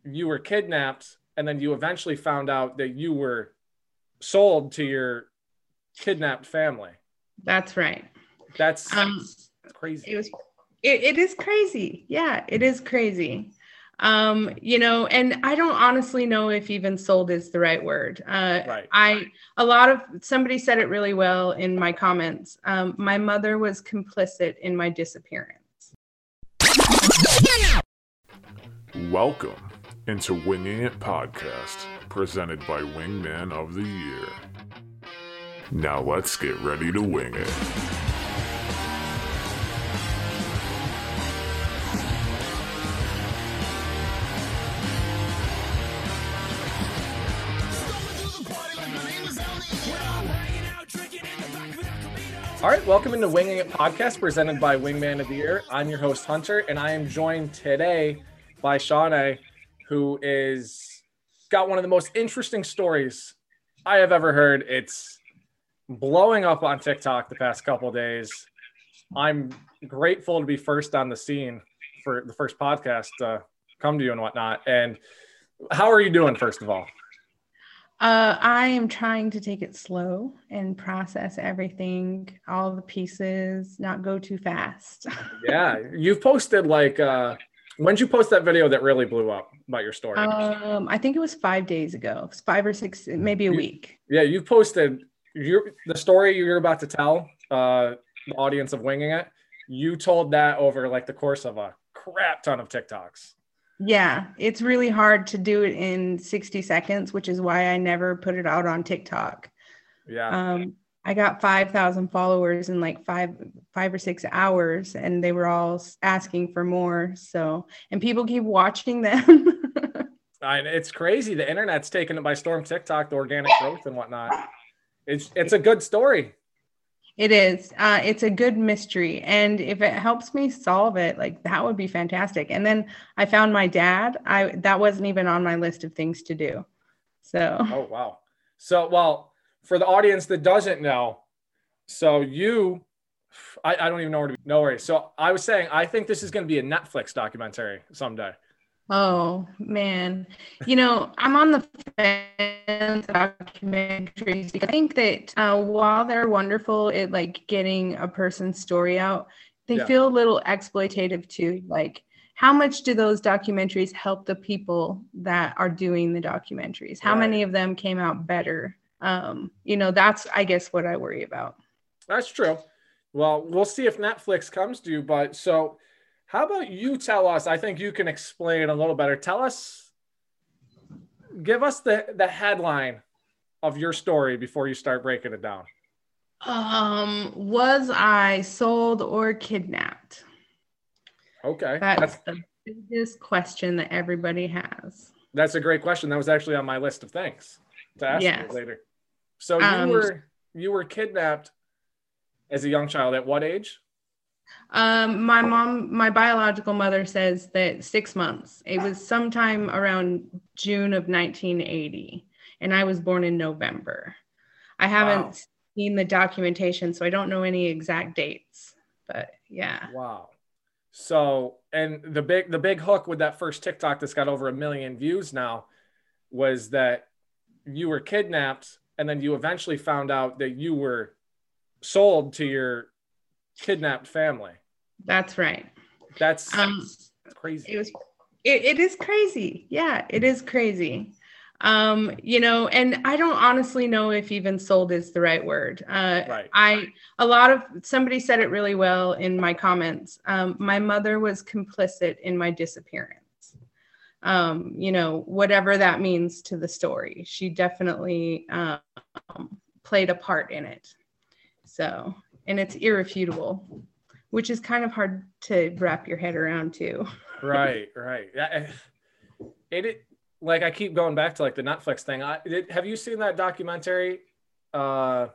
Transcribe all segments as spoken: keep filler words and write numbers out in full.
you were kidnapped and then you eventually found out that you were sold to your kidnapped family. That's right. That's, um, that's crazy. It was, it, it is crazy. Yeah, it is crazy. Um, you know, and I don't honestly know if even sold is the right word. Uh, right. I, a lot of, somebody said it really well in my comments. Um, my mother was complicit in my disappearance. Welcome into Winging It Podcast, presented by Wingman of the Year. Now let's get ready to wing it. All right, welcome into Winging It Podcast, presented by Wingman of the Year. I'm your host, Hunter, and I am joined today by Shawnee, who is got one of the most interesting stories I have ever heard. It's blowing up on TikTok the past couple of days. I'm grateful to be first on the scene for the first podcast to come to you and whatnot. And how are you doing, first of all? Uh, I am trying to take it slow and process everything, all the pieces, not go too fast. Yeah, you've posted like, uh, when did you post that video that really blew up about your story? Um, I think it was five days ago, five or six, maybe a you, week. Yeah, you've posted your the story you're about to tell uh, the audience of Winging It. You told that over like the course of a crap ton of TikToks. Yeah, it's really hard to do it in sixty seconds, which is why I never put it out on TikTok. Yeah. Um, I got five thousand followers in like five, five or six hours, and they were all asking for more. So, and people keep watching them. I, it's crazy. The internet's taken it by storm. TikTok, the organic growth and whatnot. It's it's a good story. It is. Uh, it's a good mystery. And if it helps me solve it, like that would be fantastic. And then I found my dad. I that wasn't even on my list of things to do. So. Oh, wow. So, well, for the audience that doesn't know, so you, I, I don't even know where to be. No worries. So I was saying, I think this is going to be a Netflix documentary someday. Oh, man. You know, I'm on the fence documentaries because I think that uh, while they're wonderful at like getting a person's story out, they Yeah. feel a little exploitative too. Like, how much do those documentaries help the people that are doing the documentaries? How Right. many of them came out better? Um, you know, that's, I guess, what I worry about. That's true. Well, we'll see if Netflix comes to you. But so how about you tell us, I think you can explain a little better. Tell us, give us the, the headline of your story before you start breaking it down. Um, was I sold or kidnapped? Okay. That's, That's the biggest question that everybody has. That's a great question. That was actually on my list of things to ask Yes. you later. So you Um, were you were kidnapped as a young child. At what age? Um, my mom, my biological mother says that six months. It was sometime around June of nineteen eighty, and I was born in November. I haven't Wow. seen the documentation, so I don't know any exact dates, but yeah. Wow. So, and the big the big hook with that first TikTok that's got over a million views now was that you were kidnapped and then you eventually found out that you were sold to your kidnapped family. That's right. That's, Um, that's crazy. It was, it, it is crazy. Yeah, it is crazy. Um, you know, and I don't honestly know if even sold is the right word. Uh, Right. I, a lot of, somebody said it really well in my comments. Um, my mother was complicit in my disappearance. Um, you know, whatever that means to the story, she definitely um, played a part in it. So, and it's irrefutable, which is kind of hard to wrap your head around too. Right, right. Yeah, it, it like I keep going back to like the Netflix thing. I it, have you seen that documentary? Uh,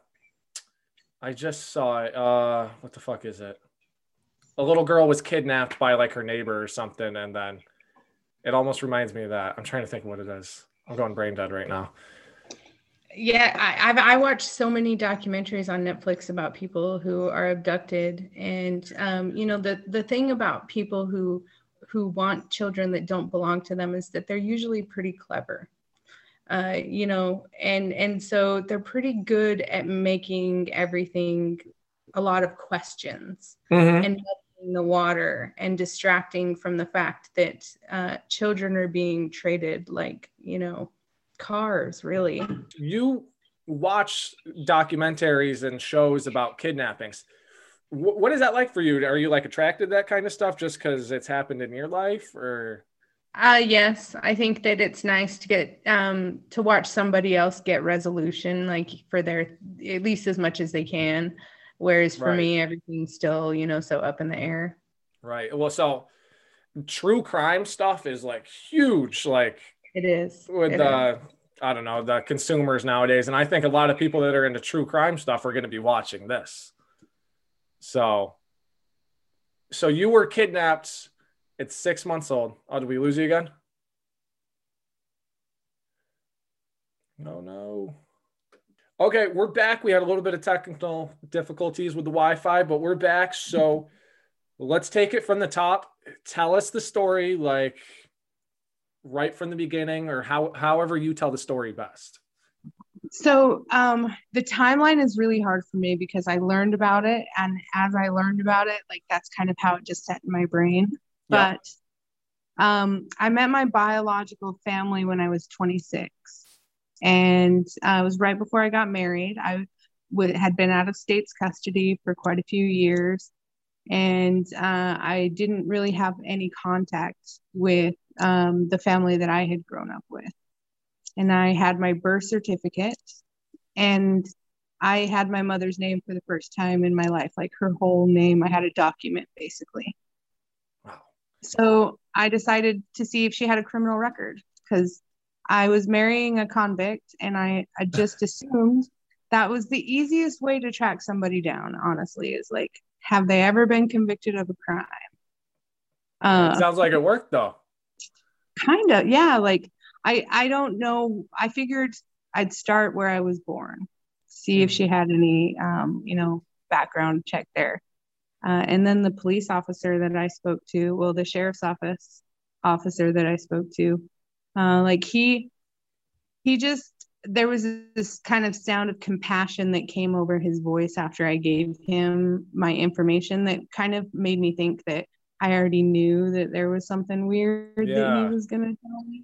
I just saw it. Uh, what the fuck is it? A little girl was kidnapped by like her neighbor or something, and then it almost reminds me of that. I'm trying to think of what it is. I'm going brain dead right now. Yeah, I, I've I watched so many documentaries on Netflix about people who are abducted, and um, you know the the thing about people who who want children that don't belong to them is that they're usually pretty clever. Uh, you know, and and so they're pretty good at making everything a lot of questions Mm-hmm. and muddying the water and distracting from the fact that uh, children are being traded like, you know, cars, really. You watch documentaries and shows about kidnappings. W- what is that like for you? Are you like attracted to that kind of stuff just because it's happened in your life, or? Uh, yes, I think that it's nice to get um, to watch somebody else get resolution, like for their, at least as much as they can. Whereas for Right. me, everything's still, you know, so up in the air. Right. Well, so true crime stuff is like huge, like It is. with It the, is. I don't know, the consumers nowadays. And I think a lot of people that are into true crime stuff are going to be watching this. So, so you were kidnapped. It's six months old. Oh, did we lose you again? No, no. Okay, we're back. We had a little bit of technical difficulties with the Wi-Fi, but we're back. So let's take it from the top. Tell us the story, like right from the beginning, or how, however you tell the story best. So um, the timeline is really hard for me because I learned about it. And as I learned about it, like that's kind of how it just set in my brain. Yep. But um, I met my biological family when I was twenty-six. And uh, it was right before I got married. I would, had been out of state's custody for quite a few years. And uh, I didn't really have any contact with um, the family that I had grown up with. And I had my birth certificate, and I had my mother's name for the first time in my life, like her whole name. I had a document, basically. Wow. So I decided to see if she had a criminal record, because I was marrying a convict, and I, I just assumed that was the easiest way to track somebody down, honestly, is like, have they ever been convicted of a crime? Uh, It sounds like it worked, though. Kind of, yeah. Like, I, I don't know. I figured I'd start where I was born, see if she had any, um, you know, background check there. Uh, and then the police officer that I spoke to, well, the sheriff's office officer that I spoke to, uh, like he, he just, there was this kind of sound of compassion that came over his voice after I gave him my information that kind of made me think that I already knew that there was something weird that he Yeah. was going to tell me.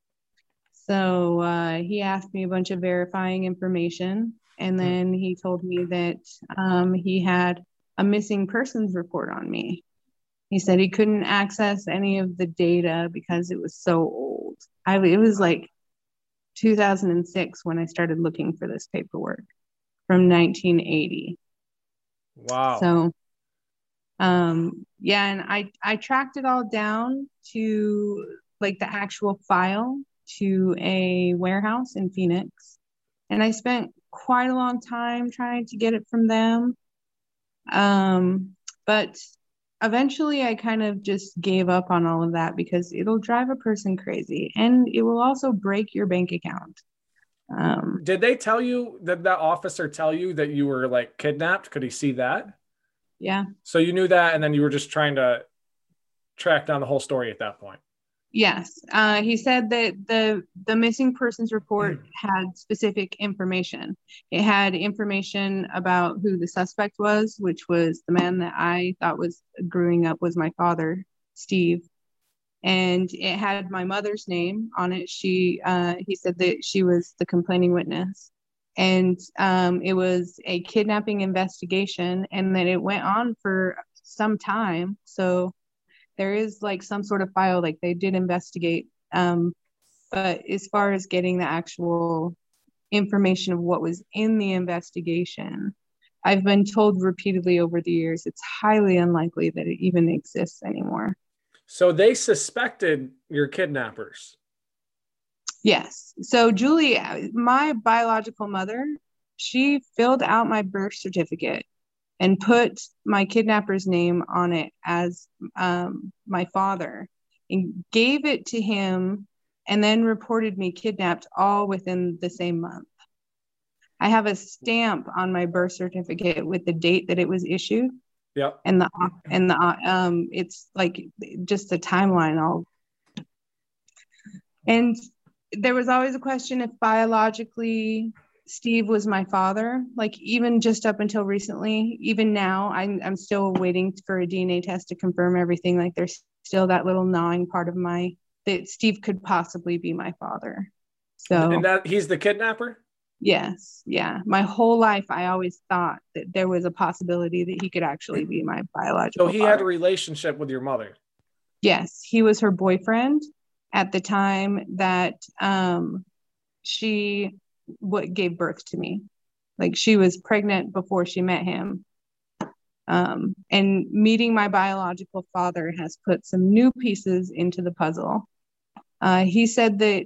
So uh, he asked me a bunch of verifying information, and then he told me that um, he had a missing persons report on me. He said he couldn't access any of the data because it was so old. I, it was like two thousand six when I started looking for this paperwork from nineteen eighty. Wow. So, um, yeah, and I, I tracked it all down to like the actual file to a warehouse in Phoenix. And I spent quite a long time trying to get it from them. Um, but eventually I kind of just gave up on all of that because it'll drive a person crazy, and it will also break your bank account. Um, Did they tell you, did that officer tell you that you were like kidnapped? Could he see that? yeah. So you knew that, and then you were just trying to track down the whole story at that point. Yes. Uh, he said that the the missing persons report had specific information. It had information about who the suspect was, which was the man that I thought was growing up was my father, Steve. And it had my mother's name on it. She, uh, he said that she was the complaining witness. And um, it was a kidnapping investigation, and that it went on for some time. So there is like some sort of file, like they did investigate. Um, but as far as getting the actual information of what was in the investigation, I've been told repeatedly over the years, it's highly unlikely that it even exists anymore. So they suspected your kidnappers. Yes. So Julie, my biological mother, she filled out my birth certificate and put my kidnapper's name on it as um, my father, and gave it to him, and then reported me kidnapped all within the same month. I have a stamp on my birth certificate with the date that it was issued, Yeah. And the and the um it's like just the timeline all. And there was always a question if biologically Steve was my father. Like even just up until recently, even now, I'm I'm still waiting for a D N A test to confirm everything. Like there's still that little gnawing part of my that Steve could possibly be my father. So and that he's the kidnapper? Yes. Yeah. My whole life, I always thought that there was a possibility that he could actually be my biological So he father. had a relationship with your mother? Yes. He was her boyfriend at the time that um, she what gave birth to me. Like she was pregnant before she met him. Um, and meeting my biological father has put some new pieces into the puzzle. Uh, he said that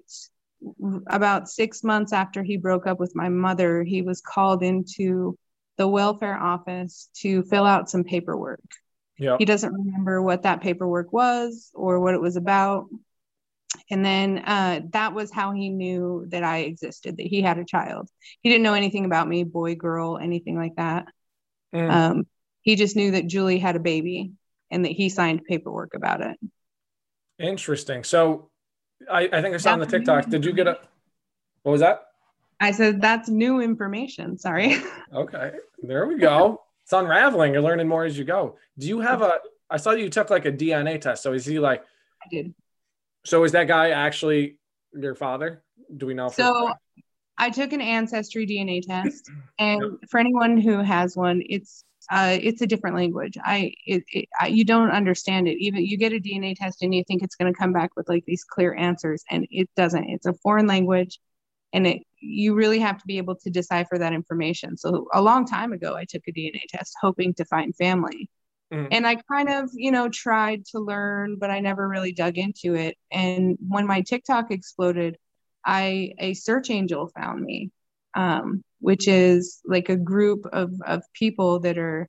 about six months after he broke up with my mother, he was called into the welfare office to fill out some paperwork. Yep. He doesn't remember what that paperwork was or what it was about. And then uh, that was how he knew that I existed, that he had a child. He didn't know anything about me, boy, girl, anything like that. Mm. Um, he just knew that Julie had a baby and that he signed paperwork about it. Interesting. So I, I think I saw on the TikTok. Did you get a, what was that? I said, that's new information. Sorry. Okay. There we go. It's unraveling. You're learning more as you go. Do you have a, I saw you took like a D N A test. So is he like, I did. So is that guy actually your father? Do we know? For so I took an ancestry D N A test, and for anyone who has one, it's uh, it's a different language. I, it, it I, you don't understand it. Even you get a D N A test and you think it's going to come back with like these clear answers, and it doesn't. It's a foreign language, and it you really have to be able to decipher that information. So a long time ago, I took a D N A test hoping to find family. Mm-hmm. And I kind of, you know, tried to learn, but I never really dug into it. And when my TikTok exploded, I a search angel found me, um, which is like a group of, of people that are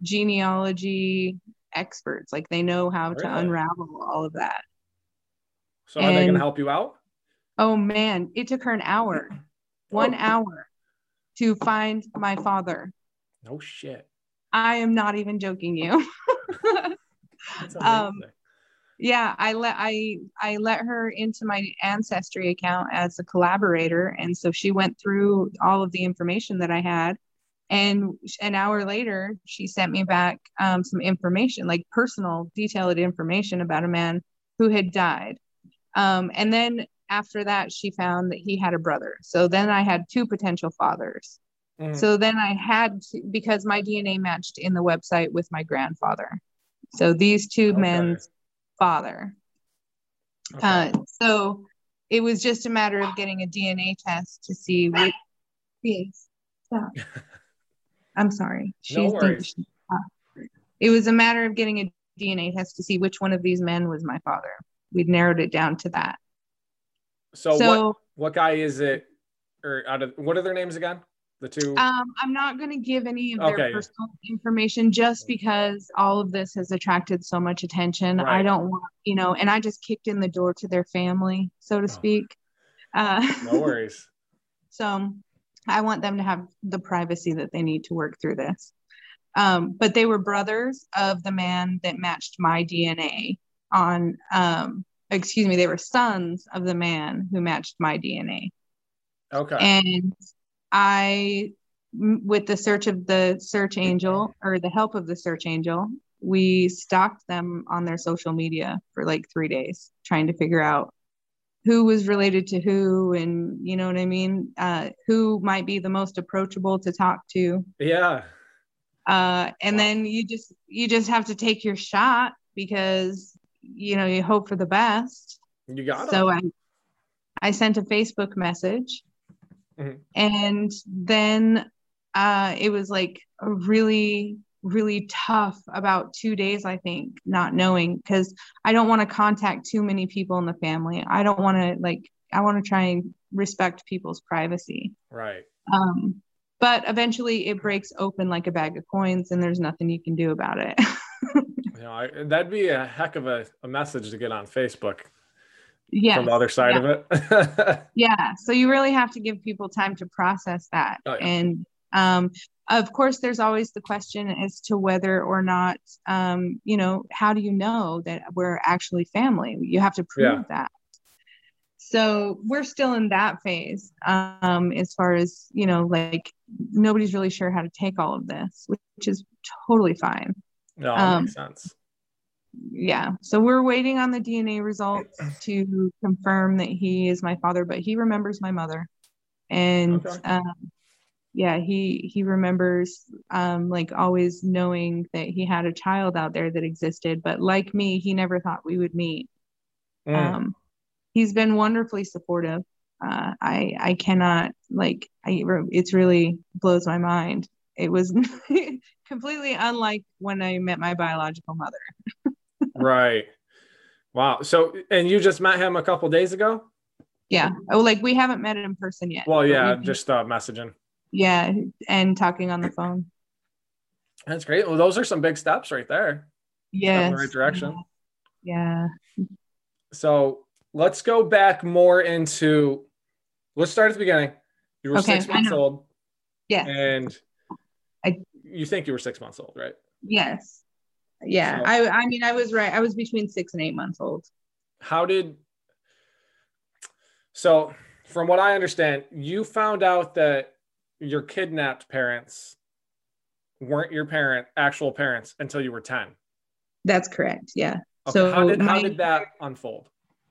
genealogy experts. Like they know how really? to unravel all of that. So are and, they going to help you out? Oh man, it took her an hour, one oh. hour to find my father. No shit. I am not even joking you. That's um, yeah, I let I I let her into my Ancestry account as a collaborator, and so she went through all of the information that I had, and an hour later she sent me back um, some information, like personal, detailed information about a man who had died, um, and then after that she found that he had a brother. So then I had two potential fathers. Mm. So then I had to, because my D N A matched in the website with my grandfather. So these two okay. men's father. Okay. Uh, so it was just a matter of getting a D N A test to see which. Yes. Stop. I'm sorry. She's no worries. It was a matter of getting a D N A test to see which one of these men was my father. We'd narrowed it down to that. So, so what, what guy is it? Or out of what are their names again? The two? Um, I'm not going to give any of their okay. personal information just because all of this has attracted so much attention. Right. I don't want, you know, and I just kicked in the door to their family, so to speak. Oh. Uh, no worries. So I want them to have the privacy that they need to work through this. Um, but they were brothers of the man that matched my D N A on, um, excuse me, they were sons of the man who matched my D N A. Okay. And I, with the search of the search angel or the help of the search angel, we stalked them on their social media for like three days, trying to figure out who was related to who, and you know what I mean? Uh, who might be the most approachable to talk to. Yeah. Uh, and wow. then you just, you just have to take your shot because, you know, you hope for the best. You got it. So I, I sent a Facebook message. Mm-hmm. And then uh, it was like a really, really tough about two days, I think, not knowing, because I don't want to contact too many people in the family. I don't want to like, I want to try and respect people's privacy. Right. Um, but eventually it breaks open like a bag of coins and there's nothing you can do about it. You know, I, that'd be a heck of a, a message to get on Facebook. Yes, from the other side yeah. of it. Yeah. So you really have to give people time to process that. Oh, yeah. And um, of course, there's always the question as to whether or not, um, you know, how do you know that we're actually family? You have to prove Yeah. that. So we're still in that phase, um, as far as, you know, like nobody's really sure how to take all of this, which, which is totally fine. No, that Um, makes sense. Yeah. So we're waiting on the D N A results to confirm that he is my father, but he remembers my mother. And Okay. um, yeah, he he remembers um, like always knowing that he had a child out there that existed, but like me, he never thought we would meet. Mm. Um, he's been wonderfully supportive. Uh, I I cannot like I it's really blows my mind. It was completely unlike when I met my biological mother. Right. Wow. So, and you just met him a couple days ago? Yeah. Oh, like we haven't met in person yet. Well, but yeah, we've been- just uh, messaging. yeah, and talking on the phone. That's great. Well, those are some big steps right there. Yeah. Step in the right direction. Yeah. So let's go back more into, let's start at the beginning. You were Okay, six I months know. old. Yes. And I- you think you were six months old, right? Yes. Yeah. So- I I mean I was right. I was between six and eight months old. How did, so from what I understand, you found out that your kidnapped parents weren't your parent, actual parents until you were ten. That's correct. Yeah. Okay. So how did, how my- did that unfold?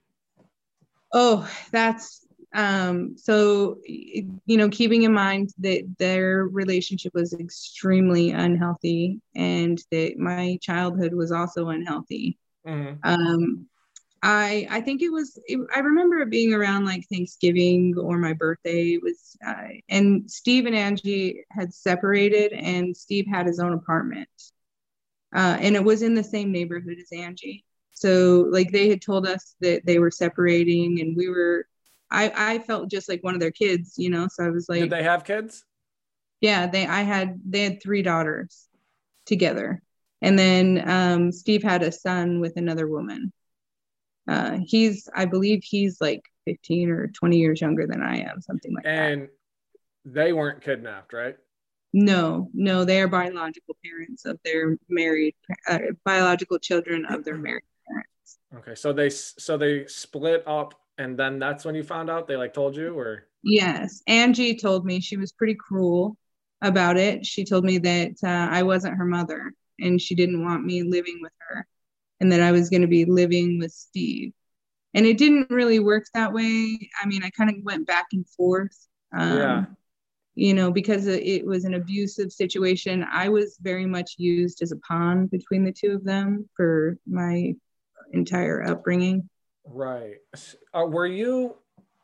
Oh, that's um so you know, keeping in mind that their relationship was extremely unhealthy and that my childhood was also unhealthy. Mm-hmm. Um I I think it was it, I remember it being around like Thanksgiving or my birthday. It was uh, and Steve and Angie had separated and Steve had his own apartment. Uh, and it was in the same neighborhood as Angie. So like they had told us that they were separating and we were I I felt just like one of their kids, you know. So I was like, Did they have kids? yeah, they I had they had three daughters together. And then um Steve had a son with another woman. Uh, he's, I believe he's like fifteen or twenty years younger than I am, something like that. And they weren't kidnapped, right? No, no, they are biological parents of their married, uh, biological children of their married parents. Okay. So they, so they split up and then that's when you found out, they like told you, or? Yes. Angie told me, she was pretty cruel about it. She told me that uh, I wasn't her mother and she didn't want me living with her, and that I was going to be living with Steve. And it didn't really work that way. I mean, I kind of went back and forth, um, Yeah. you know, because it was an abusive situation. I was very much used as a pawn between the two of them for my entire upbringing. Right. Uh, were you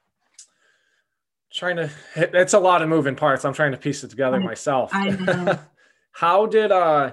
trying to, it's a lot of moving parts. I'm trying to piece it together I- myself. I know. How did, uh,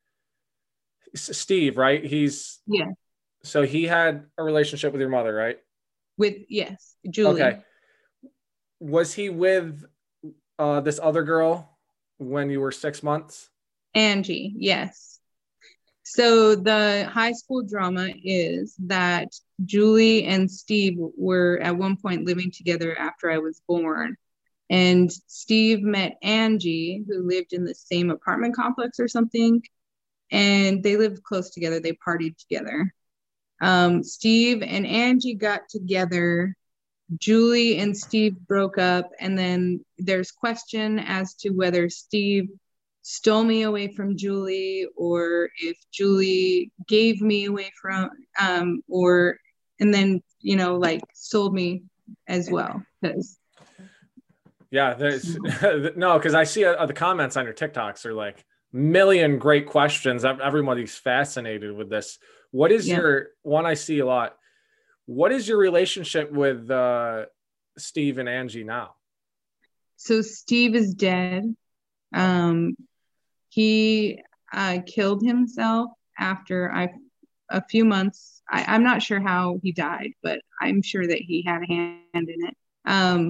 S- Steve, right? He's, Yeah. so he had a relationship with your mother, right? With, yes, Julie. Okay. Was he with uh, this other girl when you were six months? Angie, yes. So the high school drama is that Julie and Steve were at one point living together after I was born. And Steve met Angie, who lived in the same apartment complex or something. And they lived close together. They partied together. Um, Steve and Angie got together. Julie and Steve broke up. And then there's question as to whether Steve stole me away from Julie or if Julie gave me away from, um, or, and then, you know, like sold me as well. Because Yeah, there's no, because I see uh, the comments on your TikToks are like million great questions. Ev- Everybody's fascinated with this. What is Yeah. your one I see a lot? What is your relationship with uh, Steve and Angie now? So Steve is dead. Um, he uh, killed himself after I, a few months. I, I'm not sure how he died, but I'm sure that he had a hand in it. Um,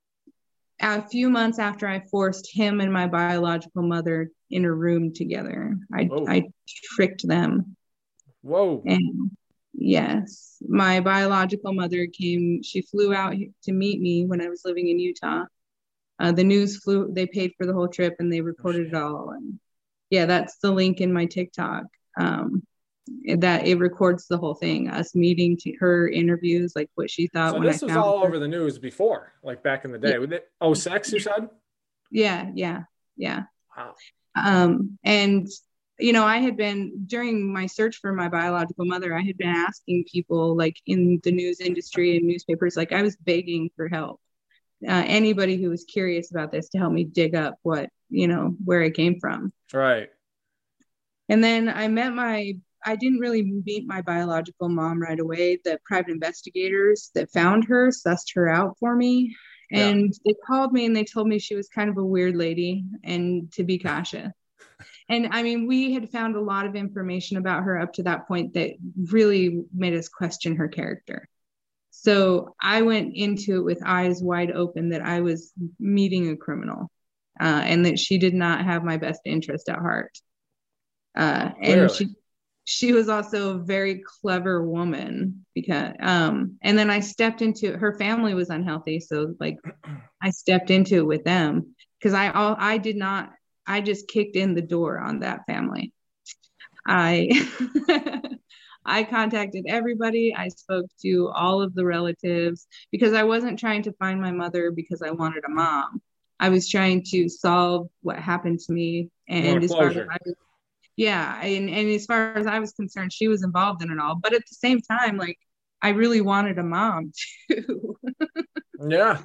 a few months after I forced him and my biological mother in a room together, I, Whoa. I tricked them. Whoa. And yes, my biological mother came, she flew out to meet me when I was living in Utah. Uh, the news flew, they paid for the whole trip and they recorded it all. And yeah, that's the link in my TikTok. Um, that it records the whole thing, us meeting, to her interviews, like what she thought. So when this I was found all her. over the news before, like back in the day. Yeah. With it oh six, you said? Yeah, yeah, yeah. Wow. Um, and you know, I had been, during my search for my biological mother, I had been asking people like in the news industry and newspapers, like I was begging for help. Uh, anybody who was curious about this to help me dig up what, you know, where it came from. Right. And then I met my, I didn't really meet my biological mom right away. The private investigators that found her sussed her out for me. And yeah. They called me and they told me she was kind of a weird lady and to be cautious. And I mean, we had found a lot of information about her up to that point that really made us question her character. So I went into it with eyes wide open that I was meeting a criminal uh, and that she did not have my best interest at heart. Uh, and she, she was also a very clever woman because, um, and then I stepped into, her family was unhealthy. So like I stepped into it with them because I, all, I did not, I just kicked in the door on that family. I, I contacted everybody. I spoke to all of the relatives because I wasn't trying to find my mother because I wanted a mom. I was trying to solve what happened to me. And as far as I was, yeah, and, and as far as I was concerned, she was involved in it all. But at the same time, like, I really wanted a mom too. Yeah.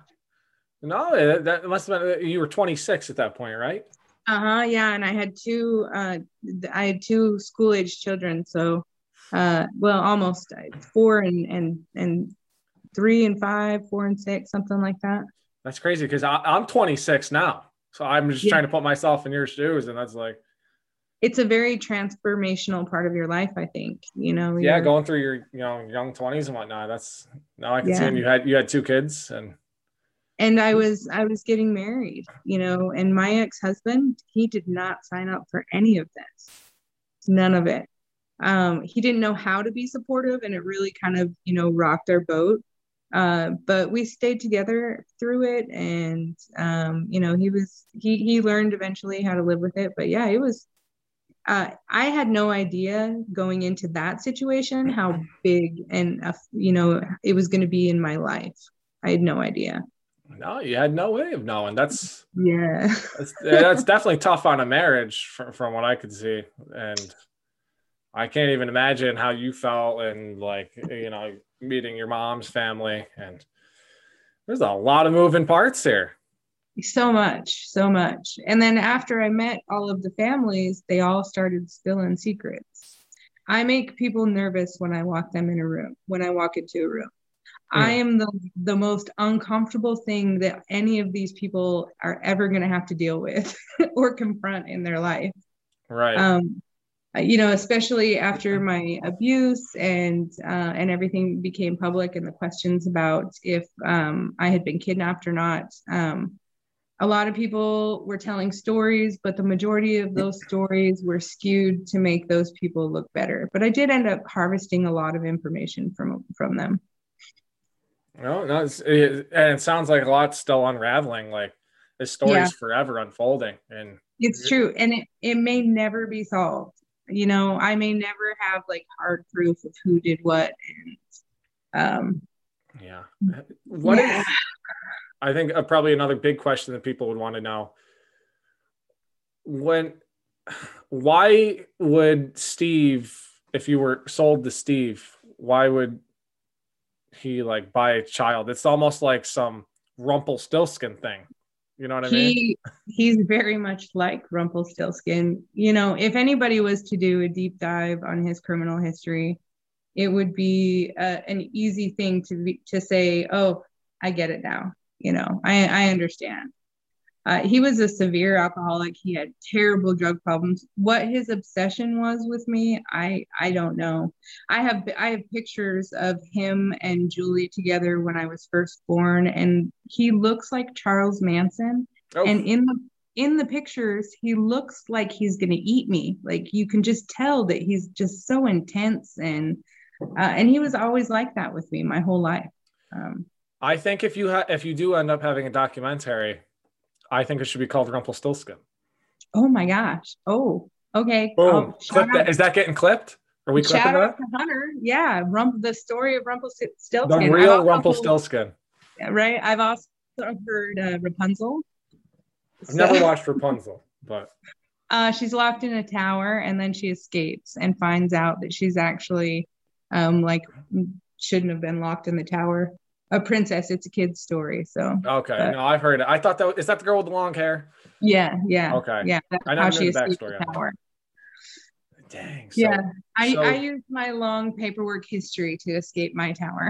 No, that must have been, you were twenty-six at that point, right? Uh-huh, yeah. And I had two, uh, I had two school-age children. So, uh, well, almost four and, and, and three and five, four and six, something like that. That's crazy because I'm twenty-six now. So I'm just yeah. trying to put myself in your shoes. And that's like, it's a very transformational part of your life, I think, you know. Yeah, going through your, you know, young twenties and whatnot. That's, now I can yeah. see, and you had you had two kids, and and I was I was getting married, you know, and my ex-husband, he did not sign up for any of this, none of it. Um, he didn't know how to be supportive, and it really kind of, you know, rocked our boat. Uh, but we stayed together through it, and um, you know, he was he he learned eventually how to live with it. But yeah, it was. Uh, I had no idea going into that situation how big and, uh, you know, it was going to be in my life. I had no idea. No, you had no way of knowing. That's yeah. That's, that's definitely tough on a marriage from, from what I could see. And I can't even imagine how you felt and like, you know, meeting your mom's family. And there's a lot of moving parts here. So much, so much. And then after I met all of the families, they all started spilling secrets. I make people nervous when I walk them in a room, when I walk into a room. Mm. I am the, the most uncomfortable thing that any of these people are ever going to have to deal with or confront in their life. Right. Um, you know, especially after my abuse and uh, and everything became public and the questions about if um, I had been kidnapped or not. Um, A lot of people were telling stories, but the majority of those stories were skewed to make those people look better. But I did end up harvesting a lot of information from from them. No, no, it's, it, and it sounds like a lot's still unraveling. Like this story is yeah. forever unfolding, and it's true, and it it may never be solved. You know, I may never have like hard proof of who did what, and um, yeah, what yeah. is. I think uh, probably another big question that people would want to know. When, why would Steve, if you were sold to Steve, why would he like buy a child? It's almost like some Rumpelstiltskin thing. You know what I he, mean? He's very much like Rumpelstiltskin. You know, if anybody was to do a deep dive on his criminal history, it would be uh, an easy thing to be, to say, oh, I get it now. You know, I, I understand. Uh, he was a severe alcoholic. He had terrible drug problems. What his obsession was with me, I I don't know. I have I have pictures of him and Julie together when I was first born, and he looks like Charles Manson. Oh. And in the in the pictures, he looks like he's gonna eat me. Like you can just tell that he's just so intense, and uh, and he was always like that with me my whole life. Um, I think if you ha- if you do end up having a documentary, I think it should be called Rumpelstiltskin. Oh my gosh. Oh, okay. Boom. Oh, Clip shout that. out, Is that getting clipped? Are we clipping shout that? out to Hunter. Yeah. Rump, the story of Rumpelstiltskin. The I've real also Rumpelstiltskin. heard- right. I've also heard uh, Rapunzel. I've So- never watched Rapunzel, but Uh, she's locked in a tower and then she escapes and finds out that she's actually um, like shouldn't have been locked in the tower. A princess. It's a kid's story. So okay. but, No, I've heard it. I thought that is that the girl with the long hair? yeah, yeah. Okay. Yeah. That's I never how knew she the escaped backstory the on tower. Dang. So, Yeah. I, so, I used my long paperwork history to escape my tower.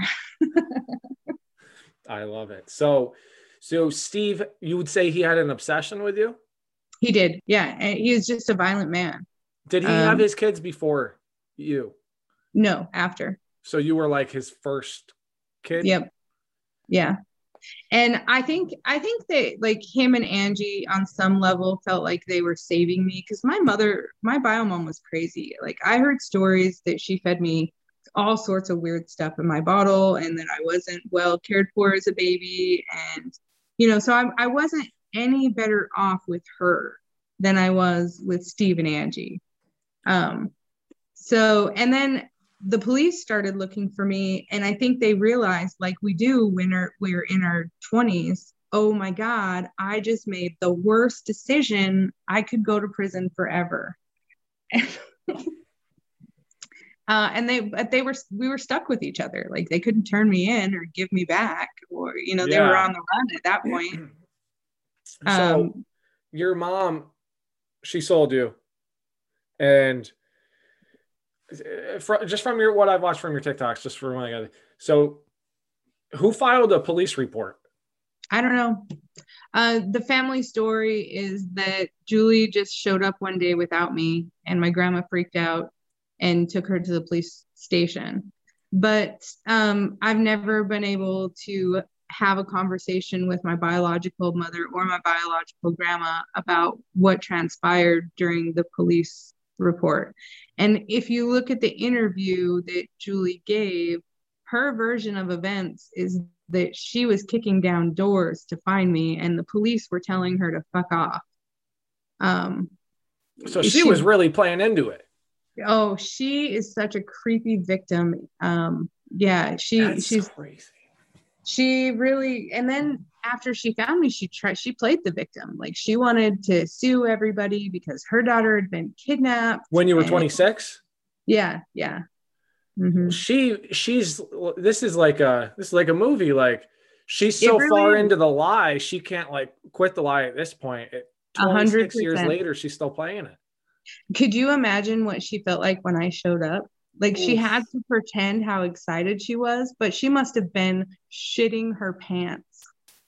I love it. So, so Steve, you would say he had an obsession with you? He did. Yeah. And he was just a violent man. Did he Um, have his kids before you? No, after. So you were like his first kid? Yep. Yeah. And I think I think that like him and Angie on some level felt like they were saving me because my mother, my bio mom was crazy. Like I heard stories that she fed me all sorts of weird stuff in my bottle and that I wasn't well cared for as a baby. And, you know, so I, I wasn't any better off with her than I was with Steve and Angie. Um, so, and then the police started looking for me, and I think they realized, like we do when we're, we're in our twenties, oh my God, I just made the worst decision. I could go to prison forever. uh, and they, but they were, we were stuck with each other. Like they couldn't turn me in or give me back, or, you know, they Yeah. were on the run at that point. So Um, your mom, she sold you, and for, just from your what I've watched from your TikToks, just for when I got it. So, who filed a police report? I don't know. Uh, the family story is that Julie just showed up one day without me, and my grandma freaked out and took her to the police station. But um, I've never been able to have a conversation with my biological mother or my biological grandma about what transpired during the police report. And if you look at the interview that Julie gave, her version of events is that she was kicking down doors to find me and the police were telling her to fuck off. Um, So she, she was really playing into it. Oh, she is such a creepy victim. Um, yeah, she That's she's crazy. she really, and then after she found me, she tried, she played the victim. Like she wanted to sue everybody because her daughter had been kidnapped. When you were and- twenty-six? Yeah, yeah. Mhm. She she's this is like a this is like a movie. Like she's It so really far is. into the lie, she can't like quit the lie at this point. It, A hundred twenty-six years percent. later, she's still playing it. Could you imagine what she felt like when I showed up? Like she Oof. had to pretend how excited she was, but she must have been shitting her pants.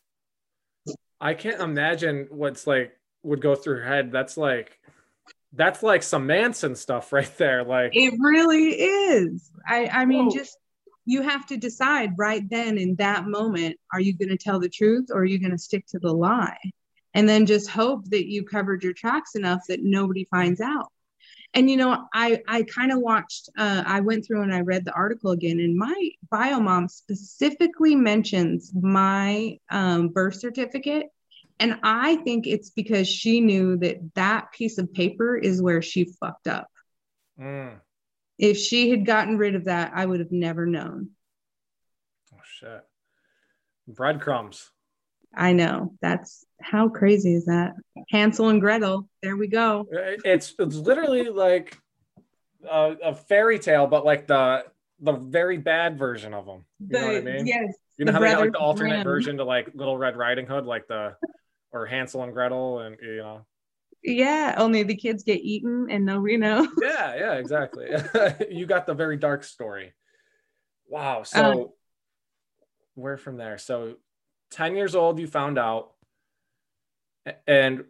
I can't imagine what's like would go through her head. That's like that's like some Manson stuff right there. Like It really is. I, I mean, Whoa. just you have to decide right then in that moment, are you going to tell the truth or are you going to stick to the lie? And then just hope that you covered your tracks enough that nobody finds out. And, you know, I, I kind of watched, uh, I went through and I read the article again, and my bio mom specifically mentions my um, birth certificate. And I think it's because she knew that that piece of paper is where she fucked up. mm, If she had gotten rid of that, I would have never known. oh shit. Breadcrumbs. I know. That's how crazy is that? Hansel and Gretel. There we go. It's it's literally like a, a fairy tale, but like the the very bad version of them. You know what I The- mean? Yes. You know the how they got like Brothers the alternate Grimm. version to like Little Red Riding Hood, like the or Hansel and Gretel, and you know. Yeah. Only the kids get eaten and nobody knows. Yeah, yeah, exactly. You got the very dark story. Wow. So Uh, where from there? So ten years old, you found out, and and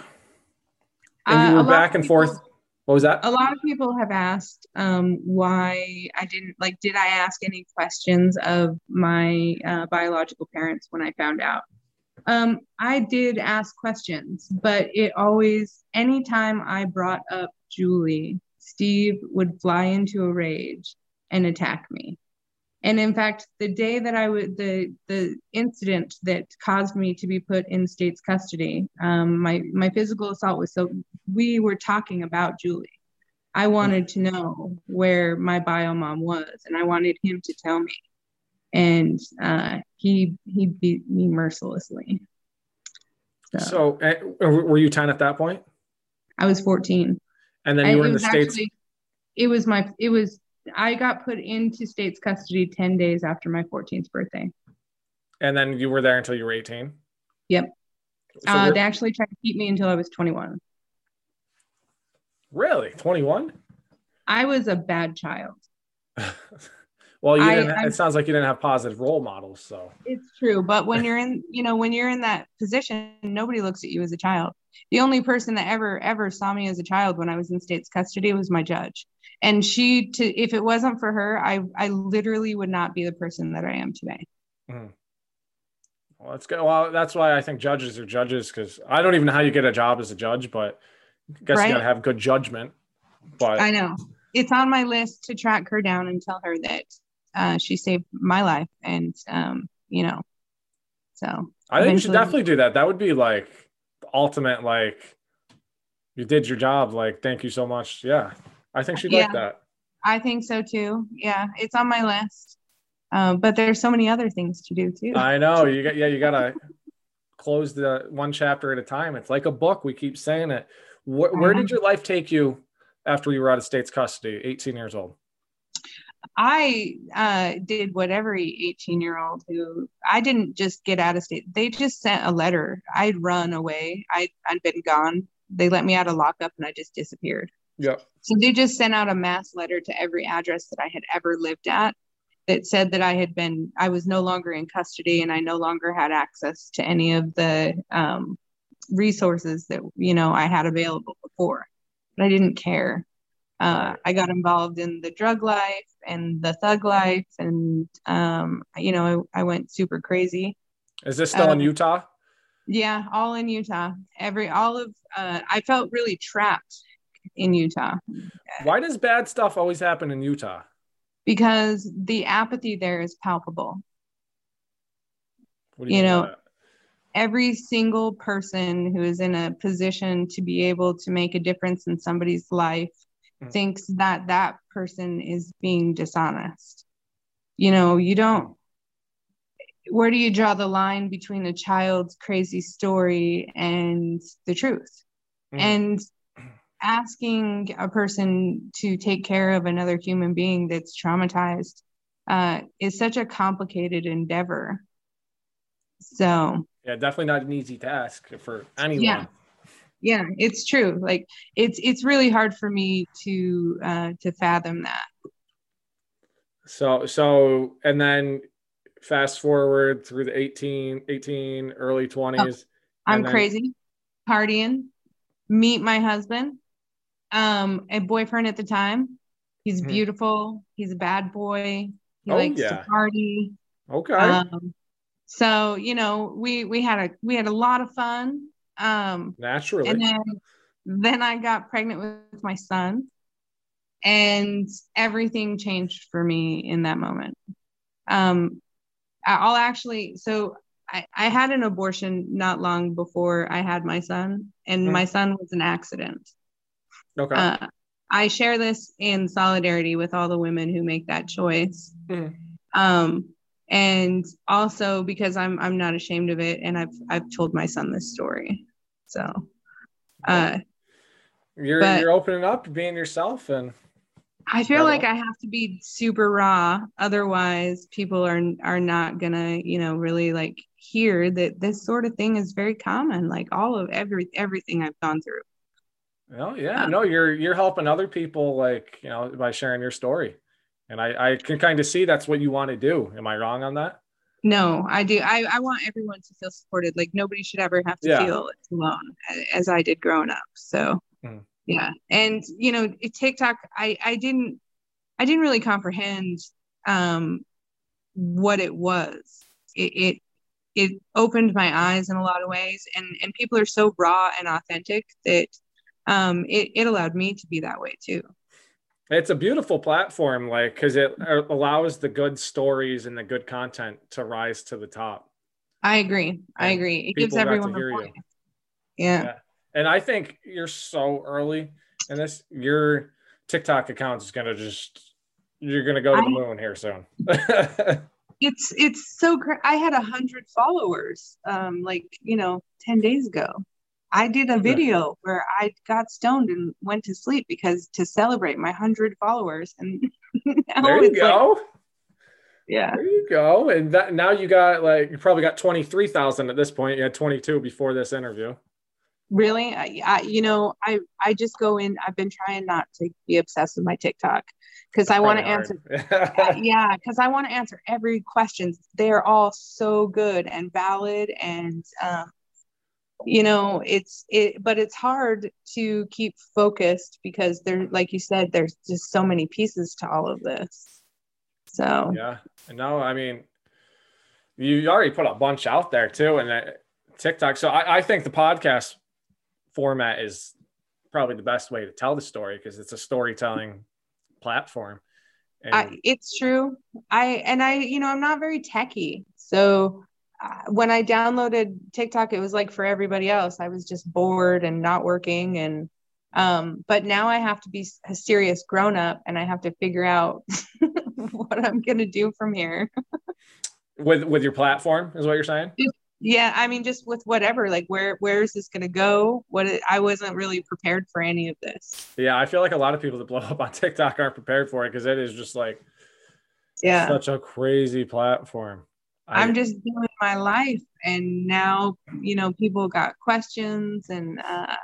Uh, you a were lot back of and people- forth. What was that? A lot of people have asked um, why I didn't, like, did I ask any questions of my uh, biological parents when I found out? Um, I did ask questions, but it always, anytime I brought up Julie, Steve would fly into a rage and attack me. And in fact, the day that I would, the the incident that caused me to be put in state's custody, um, my my physical assault was, so we were talking about Julie. I wanted to know where my bio mom was, and I wanted him to tell me. And uh, he he beat me mercilessly. So, So uh, were you ten at that point? I was fourteen. And then you I, were in it the was States. Actually, it was my, it was, I got put into state's custody ten days after my fourteenth birthday. And then you were there until you were eighteen? Yep. So uh, they actually tried to keep me until I was twenty-one. Really? twenty-one? I was a bad child. Well, you I, didn't, I, it sounds like you didn't have positive role models. So it's true. But when you're in, you know, when you're in that position, nobody looks at you as a child. The only person that ever, ever saw me as a child when I was in state's custody was my judge. And she, to, if it wasn't for her, I, I literally would not be the person that I am today. Mm. Well, that's good. Well, that's why I think judges are judges, because I don't even know how you get a job as a judge, but I guess Right? you got to have good judgment. But I know it's on my list to track her down and tell her that uh, she saved my life. And, um, you know, so I think you should definitely do that. That would be like the ultimate, like, you did your job. Like, thank you so much. Yeah. I think she'd yeah, like that. I think so too. Yeah. It's on my list. Um, but there's so many other things to do too. I know. You got, yeah, you got to close the one chapter at a time. It's like a book. We keep saying it. Where, where did your life take you after you were out of state's custody, eighteen years old? I uh, did what every eighteen year old who, I didn't just get out of state. They just sent a letter. I'd run away. I'd, I'd been gone. They let me out of lockup and I just disappeared. Yeah. So they just sent out a mass letter to every address that I had ever lived at that said that I had been, I was no longer in custody and I no longer had access to any of the um, resources that, you know, I had available before. But I didn't care. Uh, I got involved in the drug life and the thug life, and um, you know, I, I went super crazy. Is this still um, in Utah? Yeah, all in Utah. Every all of uh, I felt really trapped in Utah. Why does bad stuff always happen in Utah? Because the apathy there is palpable. What do you, you mean know, by that? Every single person who is in a position to be able to make a difference in somebody's life mm. thinks that that person is being dishonest. You know, you don't, where do you draw the line between a child's crazy story and the truth? Mm. And asking a person to take care of another human being that's traumatized uh, is such a complicated endeavor. So yeah, definitely not an easy task for anyone. Yeah, yeah, it's true. Like it's it's really hard for me to uh, to fathom that. So so and then fast forward through the eighteen, eighteen early twenties. Oh, I'm then... crazy, partying. Meet my husband, um, a boyfriend at the time. He's mm-hmm. beautiful. He's a bad boy. He oh, likes yeah. to party. Okay. Um, So, you know, we, we had a, we had a lot of fun. Um, Naturally. And then, then I got pregnant with my son and everything changed for me in that moment. Um, I'll actually, so I, I had an abortion not long before I had my son, and mm. my son was an accident. Okay. Uh, I share this in solidarity with all the women who make that choice. Mm. Um, And also because I'm I'm not ashamed of it, and I've I've told my son this story. So uh you're but you're opening up, being yourself, and I feel like I have to be super raw, otherwise people are are not gonna, you know, really like hear that this sort of thing is very common, like all of every everything I've gone through. Oh yeah, um, no, you're you're helping other people, like, you know, by sharing your story. And I, I can kind of see that's what you want to do. Am I wrong on that? No, I do. I, I want everyone to feel supported. Like nobody should ever have to yeah. feel alone, as I did growing up. So mm. yeah. And you know, TikTok, I, I didn't, I didn't really comprehend um, what it was. It, it, it opened my eyes in a lot of ways, and, and people are so raw and authentic that um, it, it allowed me to be that way too. It's a beautiful platform, like, because it allows the good stories and the good content to rise to the top. I agree. I And agree. It people gives got to everyone a hear you. voice. Yeah. Yeah. And I think you're so early in this. Your TikTok account is going to just, you're going to go to the I- moon here soon. It's it's so great. I had a hundred followers, um, like you know, ten days ago. I did a video where I got stoned and went to sleep because to celebrate my hundred followers, and now There you it's go. like, yeah, There you go. And that now you got like, you probably got twenty-three thousand at this point. You had twenty-two before this interview. really. I, I, you know, I I just go in. I've been trying not to be obsessed with my TikTok because I want to answer. Yeah, because I want to answer every question. They're all so good and valid, and um, you know, it's it. But it's hard to keep focused because there, like you said, there's just so many pieces to all of this. So Yeah. And no, I mean, you already put a bunch out there too, and that TikTok. So I, I think the podcast format is probably the best way to tell the story because it's a storytelling platform. And I, it's true. I and I, you know, I'm not very techie. So uh, when I downloaded TikTok, it was like for everybody else. I was just bored and not working, and um, but now I have to be a serious grown up, and I have to figure out what I'm gonna do from here. with with your platform is what you're saying? Yeah, I mean, just with whatever, like where where is this gonna go? What it, I wasn't really prepared for any of this. Yeah, I feel like a lot of people that blow up on TikTok aren't prepared for it because it is just like Yeah, such a crazy platform. I, I'm just doing my life, and now you know people got questions, and uh,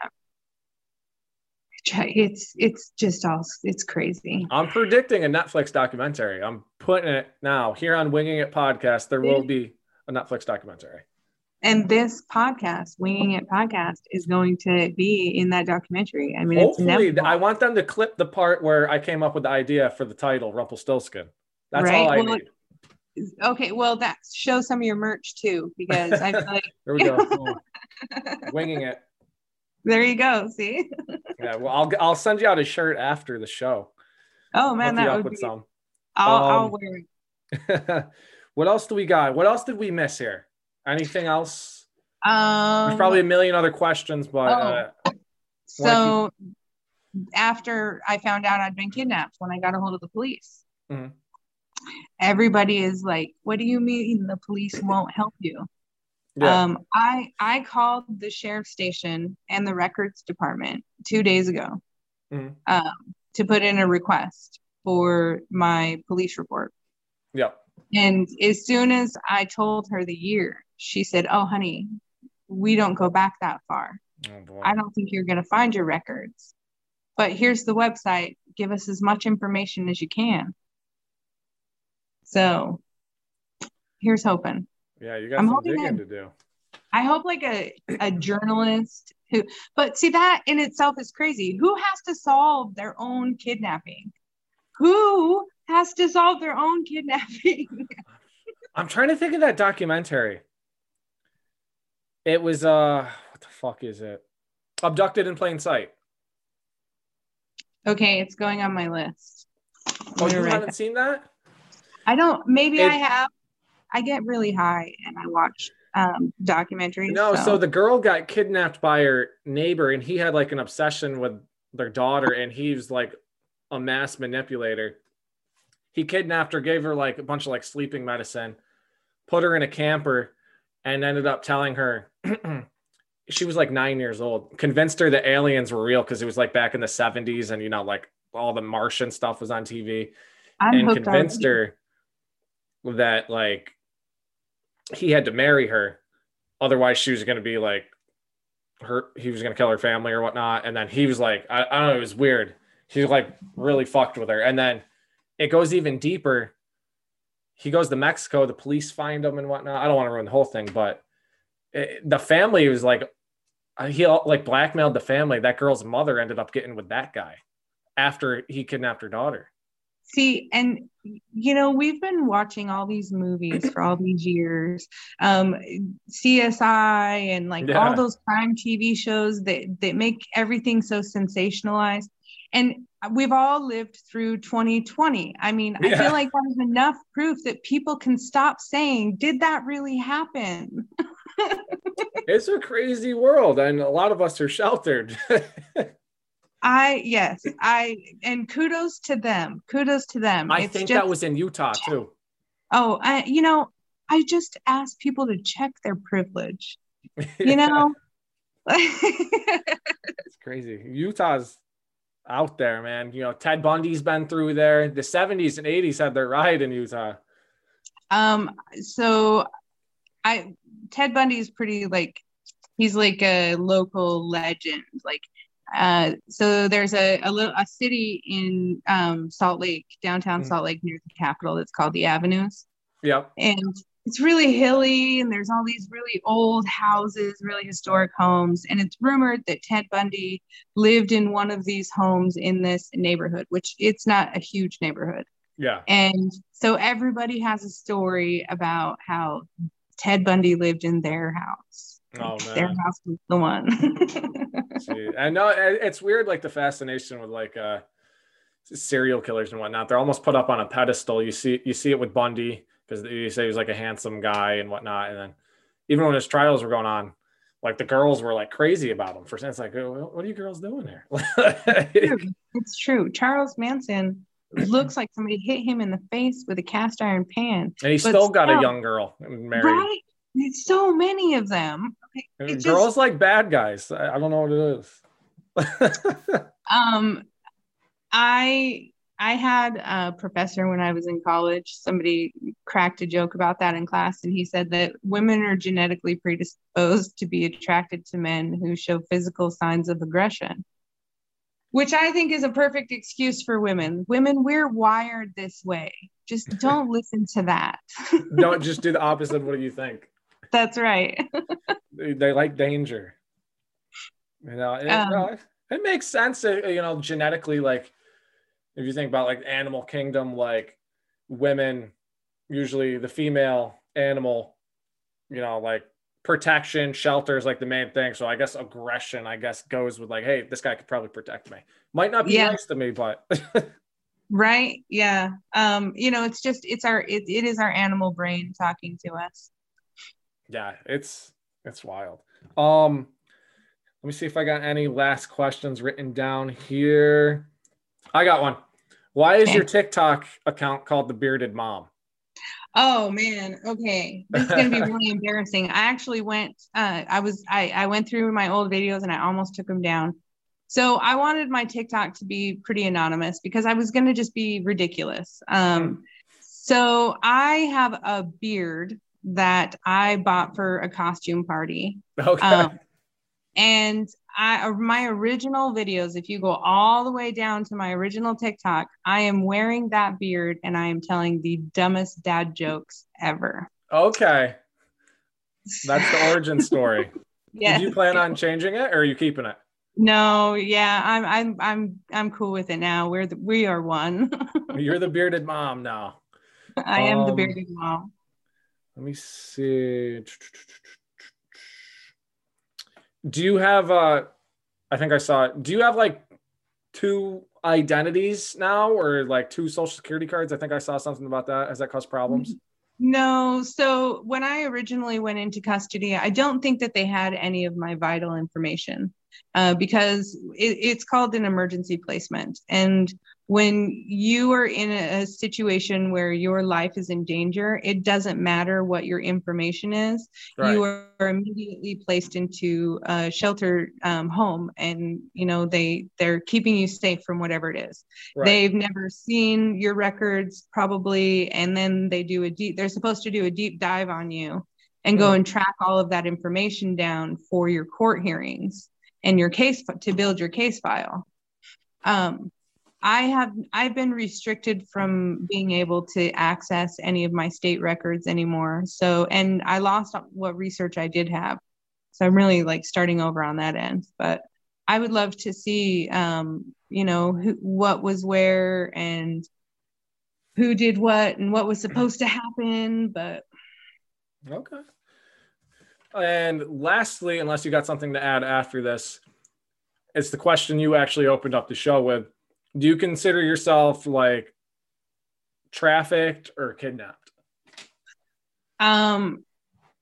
it's it's just all it's crazy. I'm predicting a Netflix documentary. I'm putting it now here on Winging It Podcast. There will be a Netflix documentary. And this podcast, Winging It Podcast, is going to be in that documentary. I mean, Hopefully, it's I want them to clip the part where I came up with the idea for the title, Rumpelstiltskin. That's right? all I well, need. Okay, well, that show some of your merch too, because I feel like Here we go. Winging it. There you go. See? Yeah, well, I'll I'll send you out a shirt after the show. Oh man, Hook you that up would with be. some. I'll Um, I'll wear it. What else do we got? What else did we miss here? Anything else? Um, There's probably a million other questions, but uh, oh. So after I found out I'd been kidnapped, when I got a hold of the police, Mhm. everybody is like, "What do you mean the police won't help you?" yeah. Um, I I called the sheriff's station and the records department two days ago Mhm. um, to put in a request for my police report. Yeah. And as soon as I told her the year, she said, "Oh, honey, we don't go back that far. Oh, boy. I don't think you're going to find your records. But here's the website. Give us as much information as you can." So here's hoping. Yeah, you got I'm some hoping digging that- to do. I hope like a, a journalist who, but see, that in itself is crazy. Who has to solve their own kidnapping? Who has to solve their own kidnapping? I'm trying to think of that documentary. It was uh, what the fuck is it? Abducted in Plain Sight. Okay, it's going on my list. Oh, I'm you gonna write haven't that- seen that? I don't, maybe It- I have. I get really high and I watch um, documentaries. No, so. so the girl got kidnapped by her neighbor, and he had like an obsession with their daughter, and he was like a mass manipulator. He kidnapped her, gave her like a bunch of like sleeping medicine, put her in a camper, and ended up telling her she was like nine years old, convinced her that aliens were real because it was like back in the seventies, and you know, like all the Martian stuff was on T V, I'm and hooked convinced already. her that like he had to marry her, otherwise she was going to be like her, he was going to kill her family or whatnot. And then he was like, I, I don't know, it was weird. He like really fucked with her. And then it goes even deeper. He goes to Mexico, the police find him and whatnot. I don't want to ruin the whole thing, but it, the family was like, he like blackmailed the family. That girl's mother ended up getting with that guy after he kidnapped her daughter. See, and you know, we've been watching all these movies for all these years, um, C S I and like Yeah. all those crime T V shows that that make everything so sensationalized. And we've all lived through twenty twenty. I mean, yeah. I feel like that is enough proof that people can stop saying, did that really happen? It's a crazy world, and a lot of us are sheltered. I, yes, I, and kudos to them. Kudos to them. I it's think just, that was in Utah too. Oh, I, you know, I just ask people to check their privilege, Yeah. you know? It's crazy. Utah's out there, man. You know, Ted Bundy's been through there. The seventies and eighties had their ride in Utah. Um, so I, Ted Bundy is pretty like, he's like a local legend. Like, uh, so there's a, a little, a city in, um, Salt Lake, downtown mm-hmm. Salt Lake near the Capitol. It's called the Avenues. Yep. And it's really hilly, and there's all these really old houses, really historic homes. And it's rumored that Ted Bundy lived in one of these homes in this neighborhood, which it's not a huge neighborhood. Yeah. And so everybody has a story about how Ted Bundy lived in their house. Oh, man. Their house was the one. See, I know it's weird, like the fascination with like uh, serial killers and whatnot. They're almost put up on a pedestal. You see, you see it with Bundy, because you say he was like a handsome guy and whatnot. And then even when his trials were going on, like the girls were like crazy about him. For it's like, what are you girls doing here? It's true. It's true. Charles Manson looks like somebody hit him in the face with a cast iron pan. And he's still got still, a young girl married. Right? It's so many of them. It girls just, like bad guys. I, I don't know what it is. um, I... I had a professor when I was in college. Somebody cracked a joke about that in class, and he said that women are genetically predisposed to be attracted to men who show physical signs of aggression, which I think is a perfect excuse for women. Women, we're wired this way. Just don't listen to that. Don't just do the opposite of what you think. That's right. they, they like danger. You know, it, um, no, it makes sense, you know, genetically, like, if you think about like animal kingdom, like women, usually the female animal, you know, like protection, shelter is like the main thing. So I guess aggression, I guess, goes with like, hey, this guy could probably protect me. Might not be yeah. nice to me, but. Right. Yeah. Um, you know, it's just, it's our, it, it is our animal brain talking to us. Yeah, it's, it's wild. Um, let me see if I got any last questions written down here. I got one. Why is okay. your TikTok account called The Bearded Mom? Oh man. Okay. This is going to be really embarrassing. I actually went, uh, I was, I, I went through my old videos and I almost took them down. So I wanted my TikTok to be pretty anonymous because I was going to just be ridiculous. Um, mm. So I have a beard that I bought for a costume party. Okay. Um, and I, my original videos, if you go all the way down to my original TikTok, I am wearing that beard and I am telling the dumbest dad jokes ever. Okay. That's the origin story. Yeah. Did you plan on changing it or are you keeping it? No, yeah, I'm I'm I'm I'm cool with it now. We're the, we are one. You're the bearded mom now. I am um, the bearded mom. Let me see. Do you have uh I think I saw it. Do you have like two identities now or like two social security cards? I think I saw something about that. Has that caused problems? No. So when I originally went into custody, I don't think that they had any of my vital information uh, because it, it's called an emergency placement. And when you are in a, a situation where your life is in danger, it doesn't matter what your information is. Right. You are immediately placed into a shelter um, home, and you know they they're keeping you safe from whatever it is. Right. They've never seen your records probably, and then they do a deep. They're supposed to do a deep dive on you and go mm. and track all of that information down for your court hearings and your case to build your case file. Um, I have, I've been restricted from being able to access any of my state records anymore. So, and I lost what research I did have. So I'm really like starting over on that end, but I would love to see, um, you know, who, what was where and who did what and what was supposed to happen, but. Okay. And lastly, unless you got something to add after this, it's the question you actually opened up the show with. do you consider yourself like trafficked or kidnapped? Um,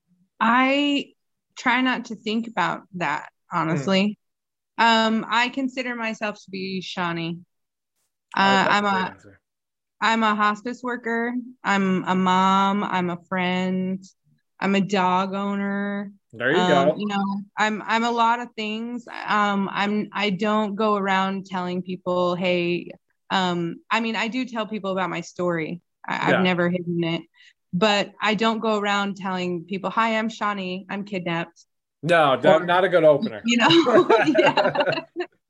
I try not to think about that, honestly. Mm. Um, I consider myself to be Shawnee. Uh, oh, I'm a, a I'm a hospice worker. I'm a mom. I'm a friend. I'm a dog owner. There you um, go. You know, I'm I'm a lot of things. Um, I'm I don't go around telling people, hey, um, I mean, I do tell people about my story. I, yeah. I've never hidden it, but I don't go around telling people, hi, I'm Shawnee. I'm kidnapped. No, or, not a good opener. You know, yeah.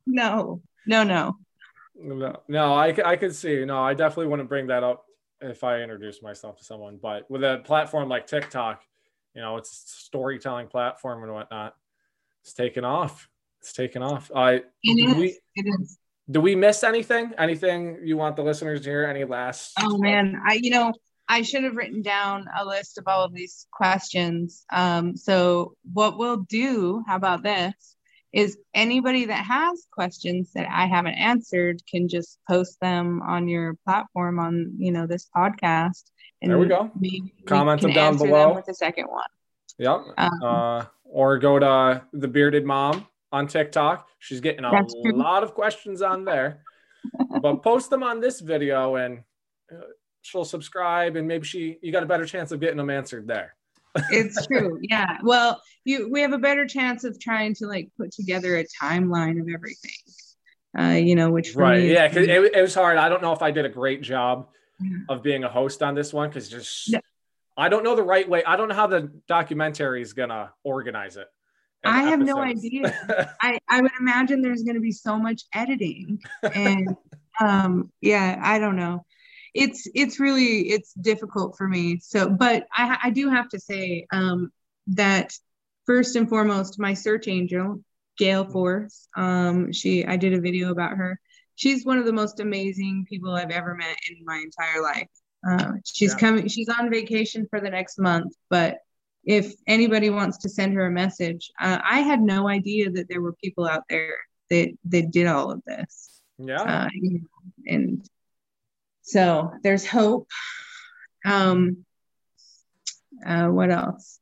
no, no, no. No, no, I, I could see. No, I definitely wouldn't bring that up if I introduced myself to someone. But with a platform like TikTok, you know, it's a storytelling platform and whatnot. It's taken off. It's taken off. Uh, it is. We, it is. Do we miss anything? Anything you want the listeners to hear? Any last? Oh man, I you know I should have written down a list of all of these questions. Um, so what we'll do? How about this? Is anybody that has questions that I haven't answered can just post them on your platform on, you know, this podcast. And there we go. We, Comment we them down below with the second one. Yep. Um, uh, or go to the Bearded Mom on TikTok. She's getting a lot of questions on there, but post them on this video and she'll subscribe and maybe she, you got a better chance of getting them answered there. It's true. Yeah. Well, you, we have a better chance of trying to like put together a timeline of everything, uh, you know, which for right. me yeah. Cause it, it was hard. I don't know if I did a great job yeah. of being a host on this one. Cause just, no. I don't know the right way. I don't know how the documentary is going to organize it. I have episodes. no idea. I, I would imagine there's going to be so much editing and um, yeah, I don't know. It's it's really it's difficult for me. So, but I, I do have to say um, that first and foremost, my search angel, Gale Force, um, she I did a video about her. She's one of the most amazing people I've ever met in my entire life. Uh, she's yeah. coming. She's on vacation for the next month, but if anybody wants to send her a message, uh, I had no idea that there were people out there that that did all of this. Yeah, uh, you know, and. So there's hope. Um, uh, what else?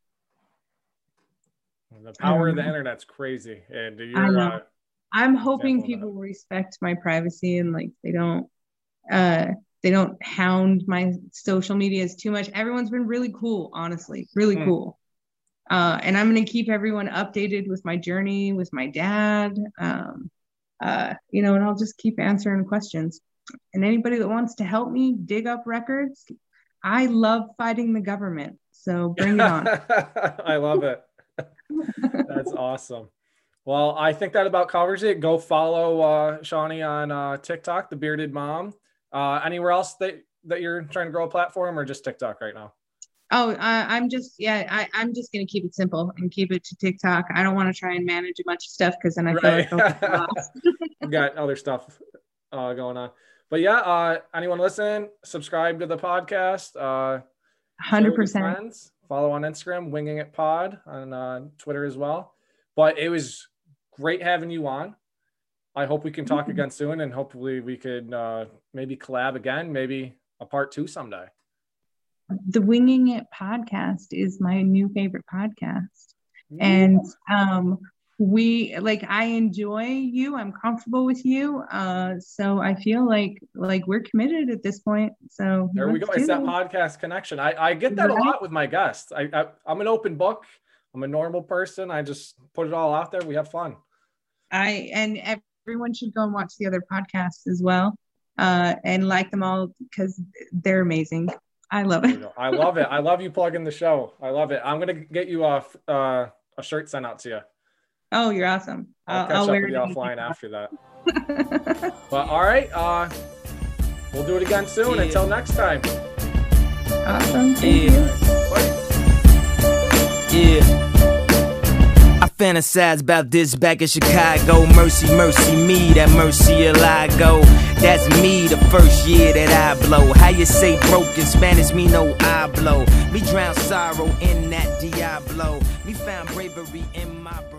The power um, of the internet's crazy. And you're, uh, I'm hoping people respect my privacy and like they don't uh, they don't hound my social medias too much. Everyone's been really cool, honestly, really mm. cool. Uh, and I'm going to keep everyone updated with my journey with my dad. Um, uh, you know, and I'll just keep answering questions. And anybody that wants to help me dig up records, I love fighting the government. So bring it on. I love it. That's awesome. Well, I think that about covers it. Go follow uh, Shawnee on uh, TikTok, the Bearded Mom. Uh, anywhere else that, that you're trying to grow a platform or just TikTok right now? Oh, uh, I'm just, yeah, I, I'm just going to keep it simple and keep it to TikTok. I don't want to try and manage a bunch of stuff because then I right. feel like I'll I've got other stuff uh, going on. But yeah, uh, anyone listen, subscribe to the podcast. Uh, one hundred percent. Friends, follow on Instagram, Winging It Pod, on uh, Twitter as well. But it was great having you on. I hope we can talk mm-hmm. again soon, and hopefully we could uh, maybe collab again, maybe a part two someday. The Winging It podcast is my new favorite podcast. Mm-hmm. And um, we like I enjoy you. I'm comfortable with you. Uh, so I feel like like we're committed at this point. So there we go. It's that podcast connection. I, I get that right? a lot with my guests. I, I I'm an open book. I'm a normal person. I just put it all out there. We have fun. I and everyone should go and watch the other podcasts as well. Uh, and like them all because they're amazing. I love it. I love it. I love you plugging the show. I love it. I'm gonna get you a uh, a shirt sent out to you. Oh, you're awesome. I'll, I'll catch I'll up with you offline after that. But all right, uh, we'll do it again soon. Yeah. Until next time. Awesome. Thank yeah. you. Yeah. I fantasize about this back in Chicago. Mercy, mercy me, that mercy I go. That's me the first year that I blow. How you say broken Spanish, me no I blow. Me drown sorrow in that Diablo. Me found bravery in my